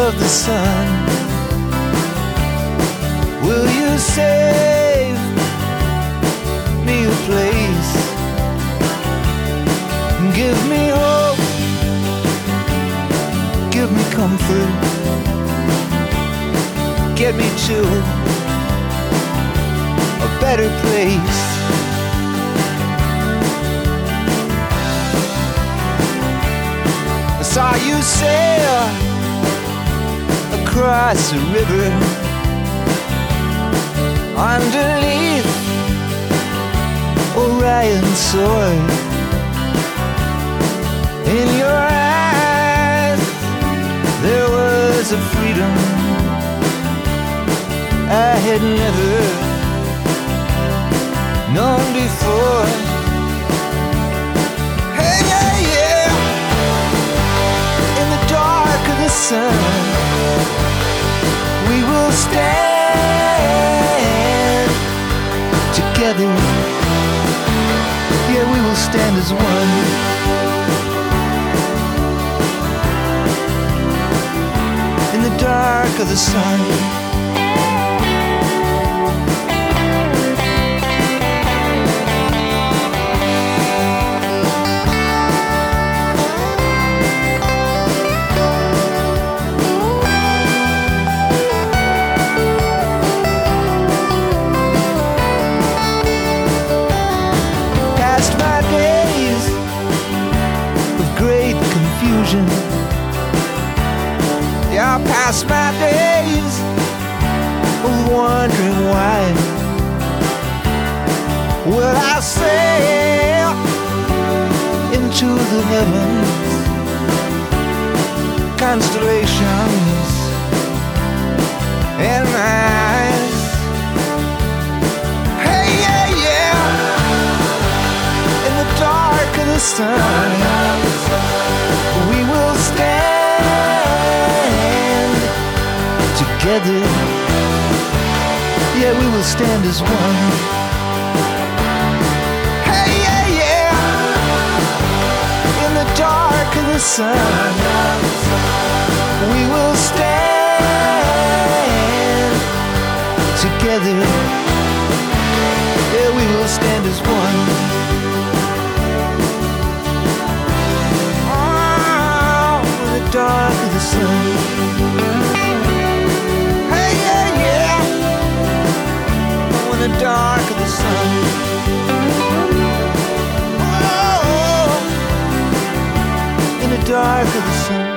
of the sun. Will you save me a place? Give me hope, give me comfort, get me to a better place. I saw you sail across the river underneath Orion's sword. In your eyes there was a freedom I had never known before. Hey, yeah, yeah. In the dark of the sun, we will stand together. Yeah, we will stand as one. In the dark of the sun, past my days of great confusion. Yeah, I pass my days of wondering why. Will I sail into the heavens, constellations in my eyes? Hey, yeah, yeah. In the dark of the sun, we will stand together. Yeah, we will stand as one. Hey, yeah, yeah. In the dark of the sun, we will stand together. Yeah, we will stand as one. Oh, in the dark of the sun. In the dark of the sun. Oh, in the dark of the sun.